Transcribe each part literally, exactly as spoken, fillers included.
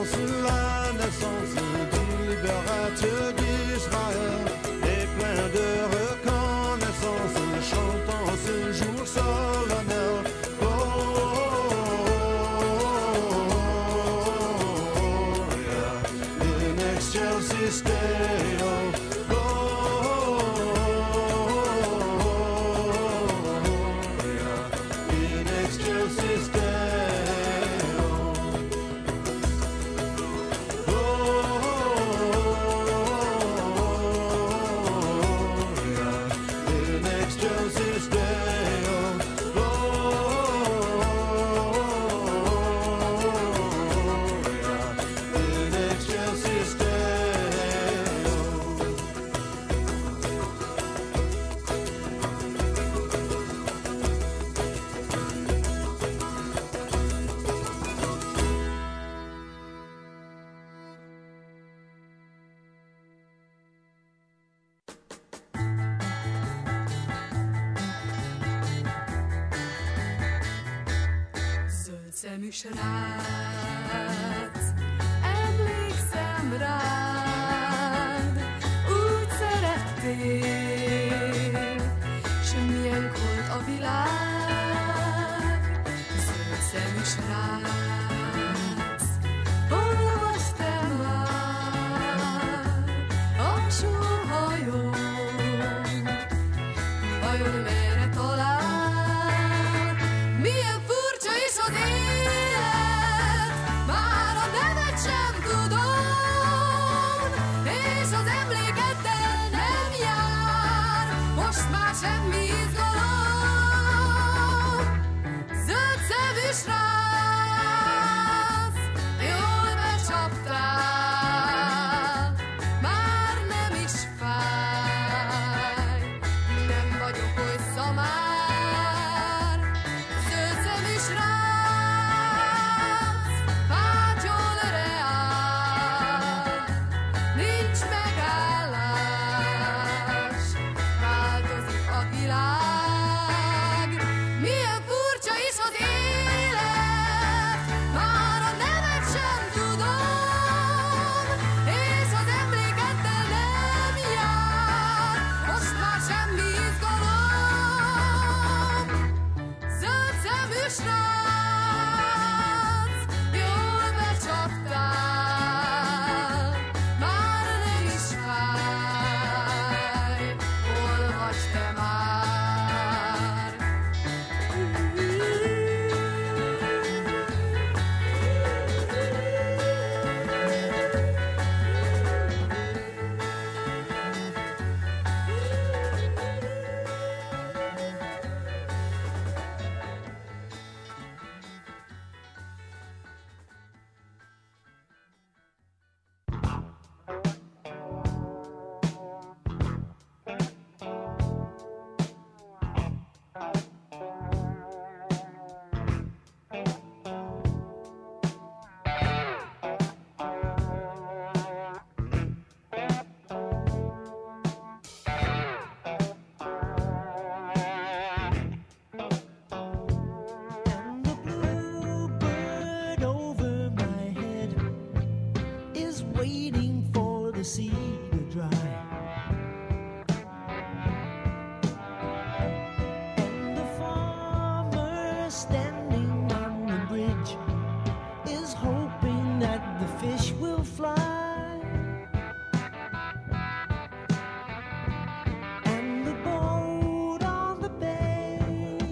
sur la naissance du libérateur d'Israël et plein de reconnaissance, chantant ce jour solennel. Excelsis Deo, Gloria in excelsis Deo, Gloria in excelsis Deo, Gloria in excelsis Deo. Szemű srác, emlékszem rád, úgy szerettél, s milyen volt a világ. Zöld szemű srác, hol vagy te már, a sóhajón, vajon merre talál? Milyen furcsa is az élet, már a nevet sem tudom, és az emlékeddel nem jár, most már semmi izgalom. Zöld szemű srác, jól becsaptál, már nem is fáj, nem vagyok oly szamár. Zöld szemű srác, vágyol reál, nincs megállás, változik a világ. Milyen furcsa is az élet, már a nevet sem tudom, és az emlékeddel nem jár, most már semmi izgalom. Zöld szemű srác, jól becsaptál, már nem is fáj, hol vagy te már? And the bluebird over my head is waiting for the sea to dry. And the farmer standing on the bridge is hoping that the fish will fly. And the boat on the bay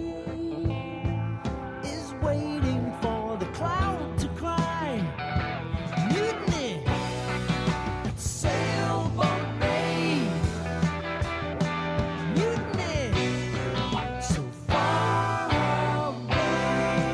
is waiting for the cloud to cry. Mutiny at Sailboat Bay. Mutiny so far away.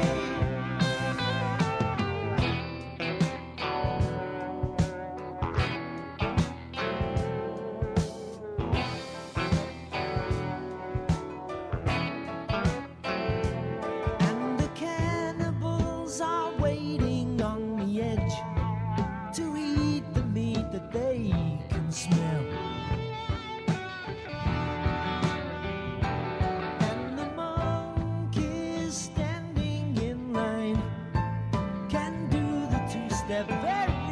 And the cannibals are waiting on the edge to eat the meat that they can smell. And the monkeys standing in line can do the two-step very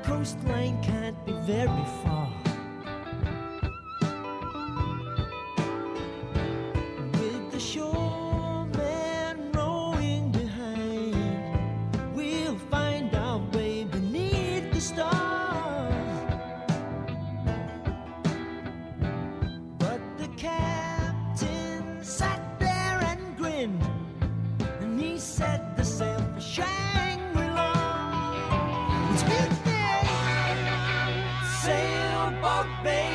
coastline can't be very far. With the shoreman rowing behind, we'll find our way beneath the stars. But the captain sat there and grinned, and he said the sail for Shangri-La. It's midday, Sailboat Bay.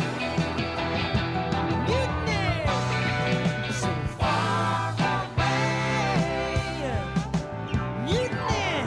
Mutiny, so far away. Mutiny.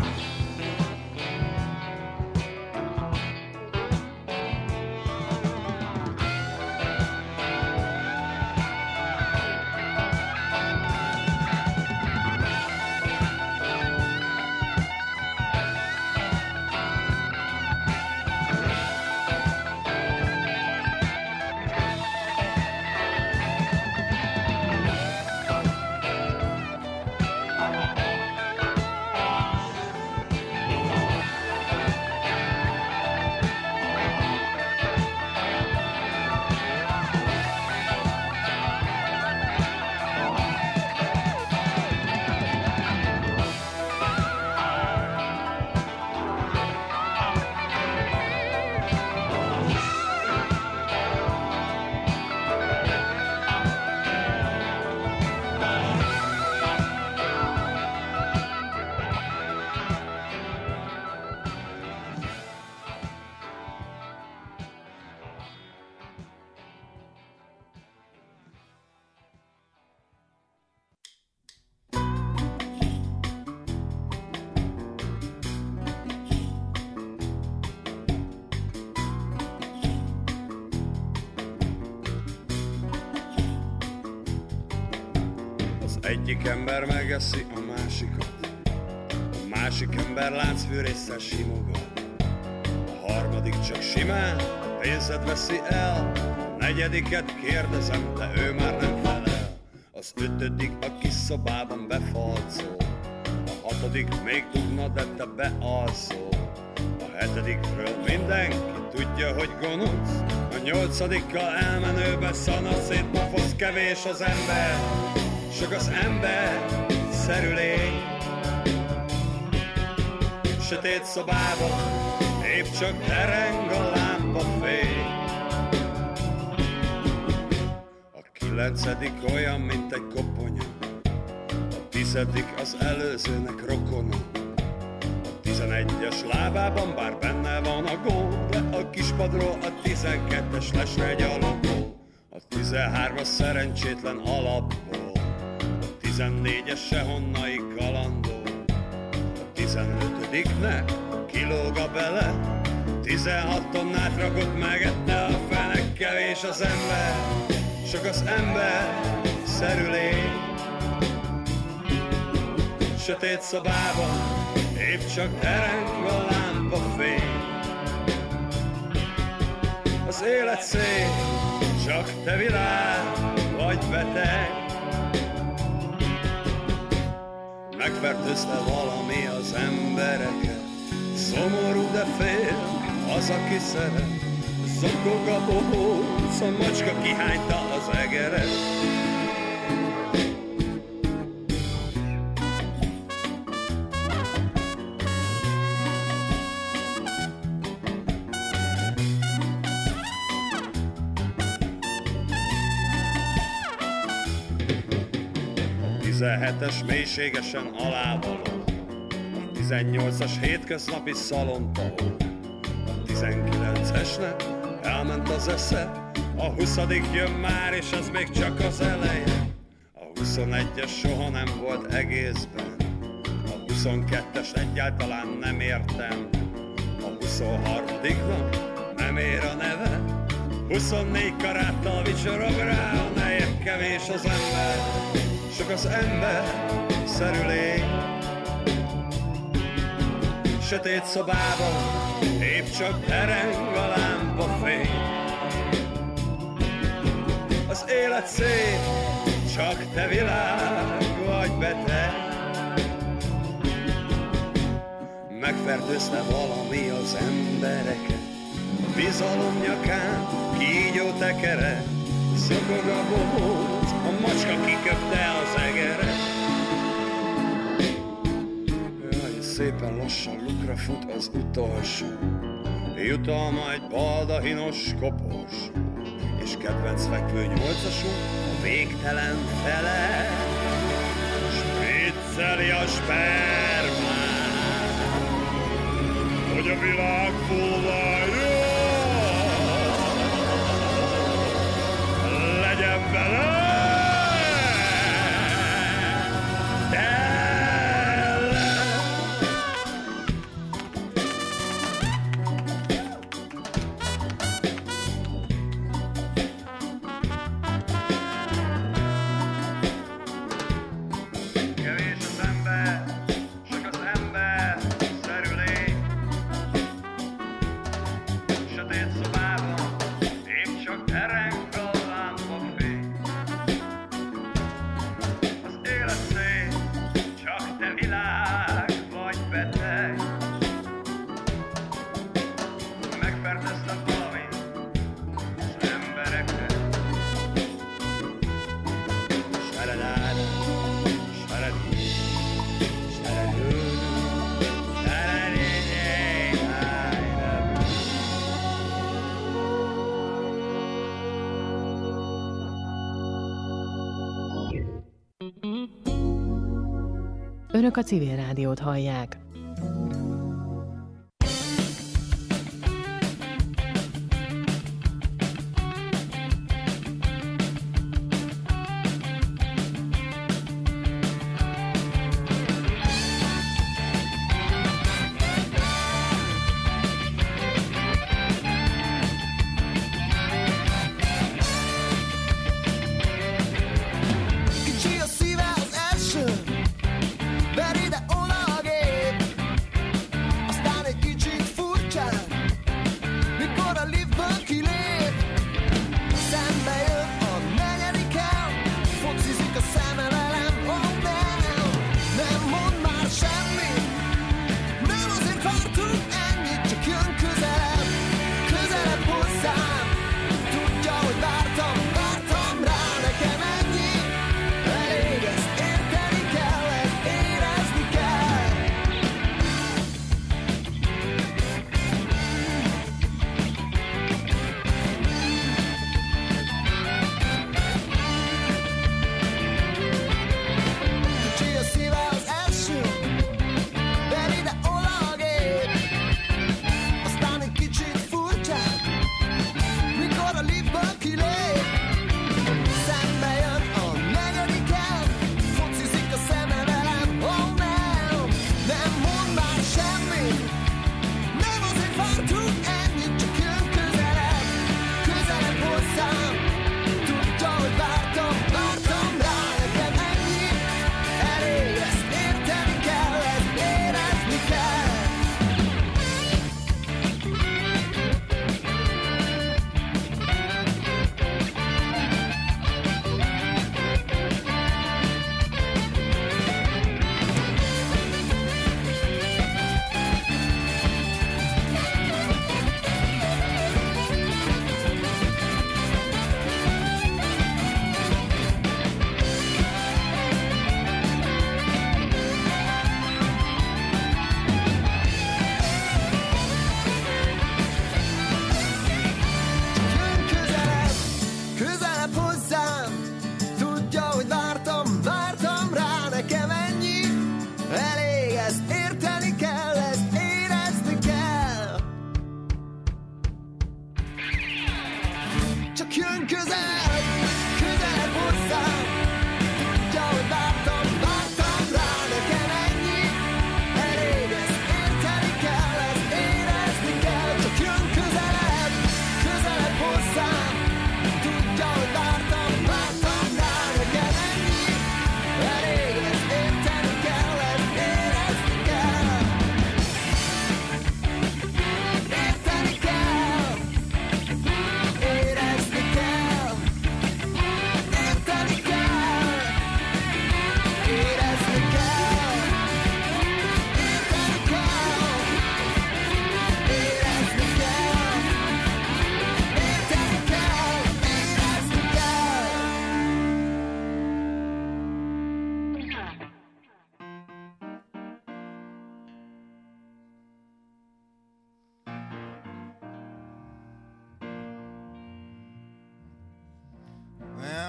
Egyik ember megeszi a másikat, a másik ember láncfűrésszel simogat, a harmadik csak simán pénzed veszi el, a negyediket kérdezem, de ő már nem felel, az ötödik a kis szobában befalcol, a hatodik még dugna, de te bealszol, a hetedikről mindenki tudja, hogy gonosz, a nyolcadikkal elmenőbe szanaszét pofoz, kevés az ember, csak az ember szerű lény. Sötét szobában épp csak tereng a lámpafény. A kilencedik olyan, mint egy koponya, a tizedik az előzőnek rokona, a tizenegyes lábában bár benne van a gól, de a kispadról a tizenkettes lesre gyalogol, a tizenhármas szerencsétlen alapból, tizennégyes sehonnai kalandó, a tizenötödiknek kilóg a bele, tizenhat tonnát rakott megette a fenek, kevés az ember, csak az ember szerű lény. Sötét szobában épp csak tereng a lámpafény. Az élet szép, csak te világ vagy beteg. Megfertőzte valami az embereket, szomorú, de fél az, aki szeret. Zokog a bohóc, a macska kihányta az egeret. tizenhetes mélységesen alávaló, a tizennyolcas hétköznapi szalontahó, a tizenkilencesnek elment az esze, a huszadik jön már, és az még csak az eleje. A huszonegyes soha nem volt egészben, a huszonkettes egyáltalán nem értem, a huszonharmadiknak nem ér a neve, huszonnégy karáttal vicsorog rá a neje, kevés az ember, csak az ember szerű lény. Sötét szobában épp csak tereng a lámpafény. Az élet szép, csak te világ vagy beteg. megfertőzte valami az embereket. Bizalom nyakán, kígyó tekere, szokog a bohóc, a macska kiköpte az egeret. Jaj, szépen lassan lukra fut az utolsó, jutalma egy baldahinos kopos, és kedvenc fekvő nyolcasunk a végtelen fele, spricceli a spermát, hogy a világ fullajjon, legyen vele tele. Kevés az ember, csak az ember szerű lény. Sötét szobában épp csak tereng a lámpafény. Az élet szép, csak te világ vagy beteg. Megfertőztem valamint az embereket. Saradáda, saradí, saradú, saradéjéjájra. Önök a Civil Rádiót hallják. Kicsi a szíve az első, veri de oda a gép.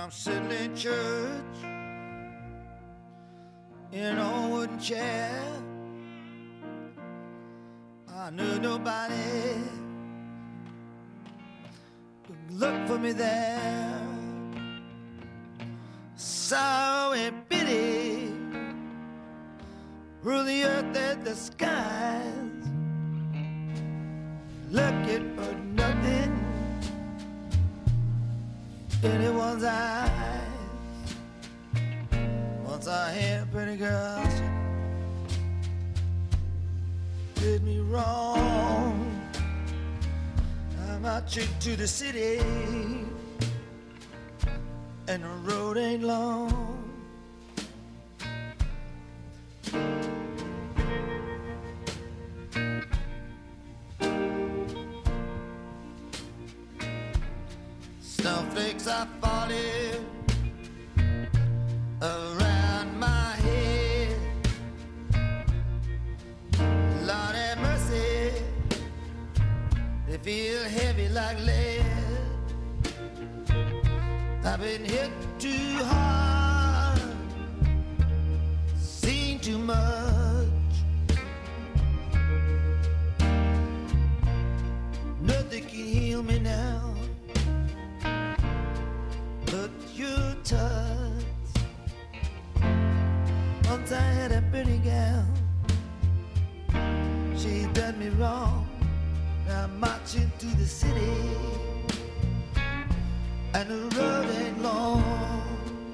I'm sitting in church in an old wooden chair. I knew nobody would look for me there. Sorrow and pity rule the earth and the skies, looking for nothing in anyone's eyes. Once I had a pretty girl, she did me wrong. I'm out to the city, and the road ain't long. Snowflakes are falling around my head. Lord have mercy, they feel heavy like lead. I've been hit too hard, seen too much. Nothing can heal me now but your touch. Once I had a pretty gal, she done me wrong. Now I'm marching through the city, and the road ain't long.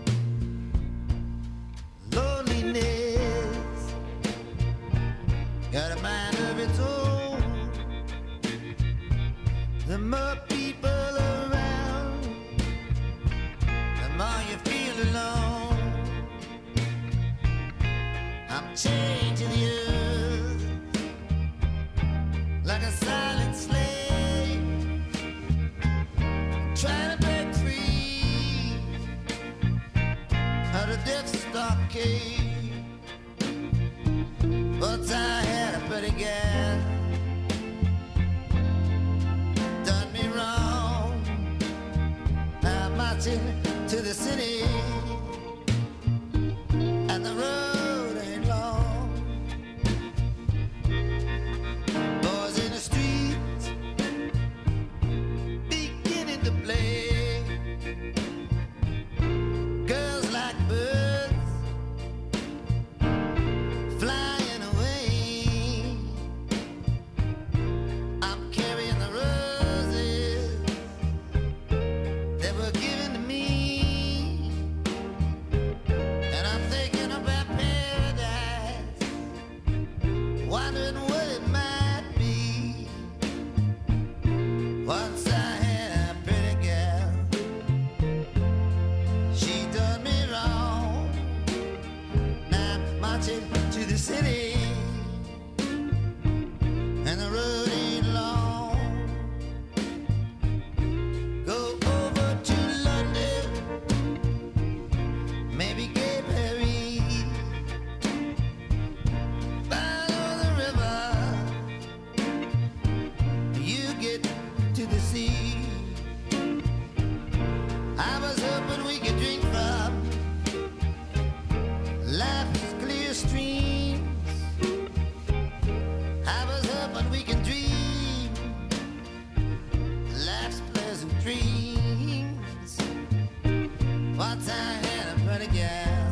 Loneliness got a mind of its own. The more people around, the more you feel alone. I'm changing you like a silent slave, trying to break free out of death's stockade. Once I had a pretty gal, done me wrong. I'm marching to the city, and the road ain't long. Boys in the streets beginning to play, girls like birds flying away. I'm carrying the roses that were given to me, and I'm thinking about paradise, wondering what it might be. Once I had a pretty girl, she done me wrong. Now I'm marching to the city, and the road ain't long. Go over to London, maybe Cape Harry, follow the river, you get to the sea. I was hoping we could drink from life's clear streams. I was hoping we could dream life's pleasant dreams. Once I had a pretty gal,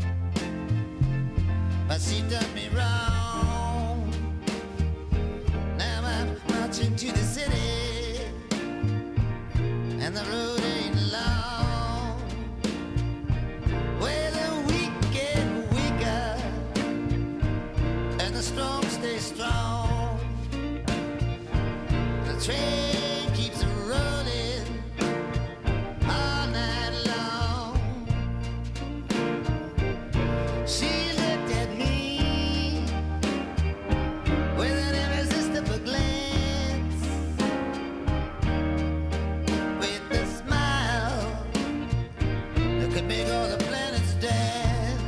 but she done me wrong. Now I'm marching to the city, and the road ain't long. Well, the weak get weaker, and the strong stay strong. The train keeps rolling all night long. She looked at me with an irresistible glance, with a smile that could make all the planets dance.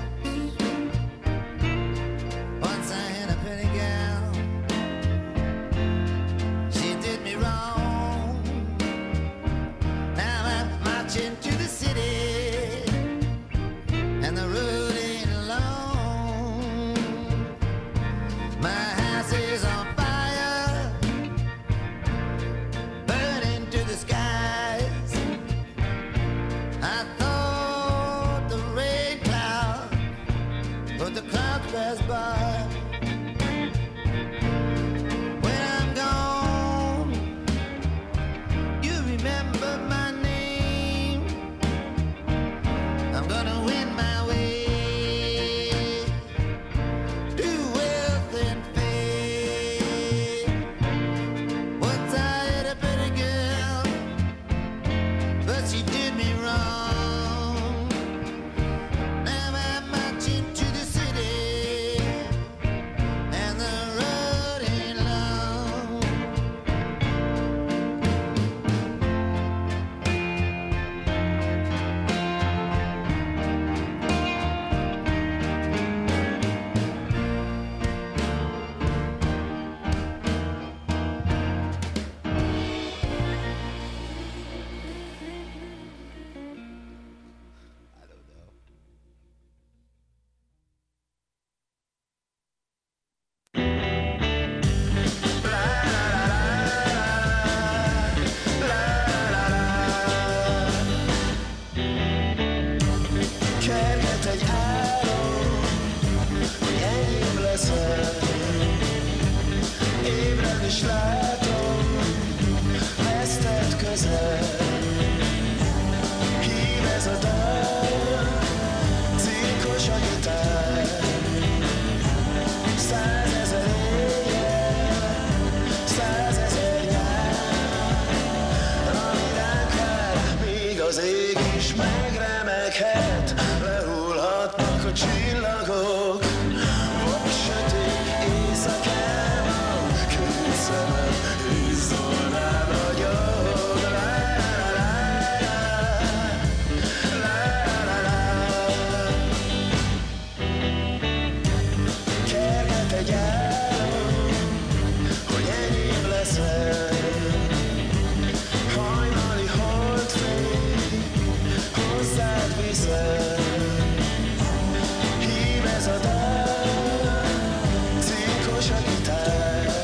Once I had a pretty gal, she did me wrong. ezer. Hív ez a dal, cirkos a gitár. Százezer éjjel, százezer nyár, ami ránk vár, míg az ég is megremeghet. Lehullhatnak a csillagok, vak sötét éjszakában, két szemem izzol rám ragyog. Kerget egy álom, hogy enyém leszel. Hajnali holdfény, hozzád viszel. Hív ez a dal, cinkos a gitár.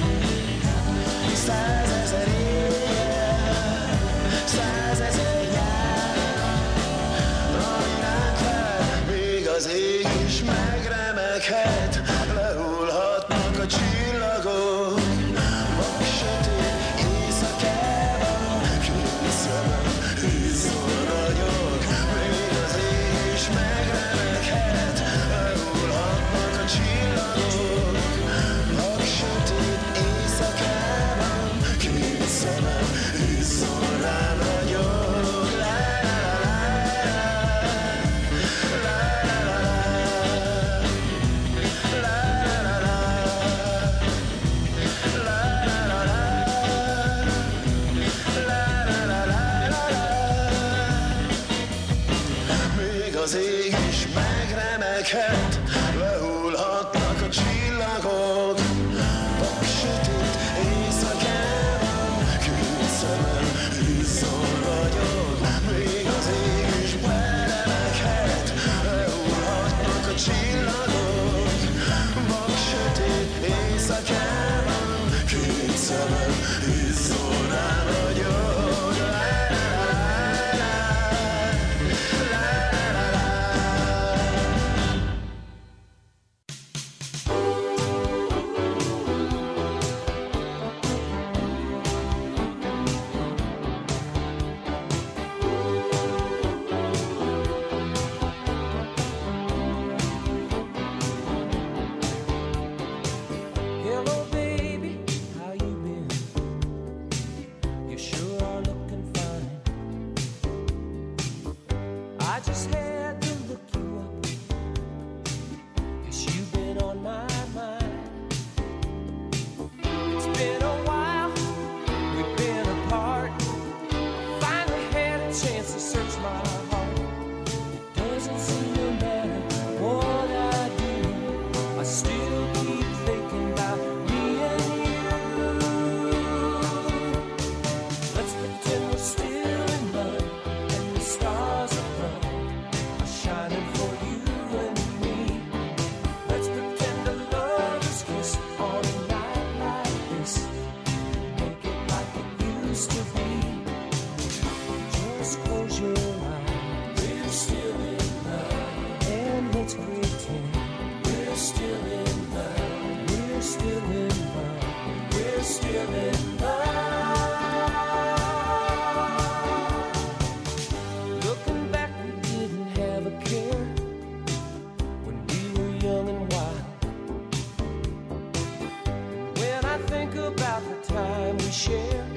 Százezer éjjel, százezer nyár, ami ránk vár, még az ég is megremeghet. Lehullhatnak a csillagok, vak sötét éjszakában, két szemem izzol ragyog, még az ég is megremeghet. Lehullhatnak a csillagok, vak sötét éjszakában, két szemem izzol rám ragyog. La, la, la, la, la, még az ég is megremeghet, lehullhatnak a csillagok, vak sötét éjszakában, két szemem izzol ragyog, még az ég is megremeghet, lehullhatnak a csillagok, vak sötét éjszakában, két szemem izzol rám ragyog. Hello, baby, how you been? You sure are looking fine. I just had to look you up, 'cause you've been on my mind. It's been a while, we've been apart. Finally had a chance to search my heart. It doesn't seem to matter what I do, I still keep thinking about me and you. Let's pretend we're still in love, and the stars above are shining for you and me. Let's pretend a lover's kiss on a night like this, make it like it used to be. Just close your eyes, we're still in love, and let's pretend we're still in love. We're still in love. We're still in love. Looking back, we didn't have a care when we were young and wild. And when I think about the time we shared,